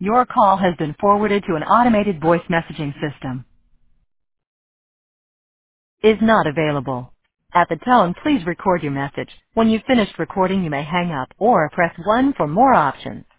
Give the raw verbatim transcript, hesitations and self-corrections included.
Your call has been forwarded to an automated voice messaging system. Is not available. At the tone, please record your message. When you've finished recording, you may hang up or press one for more options.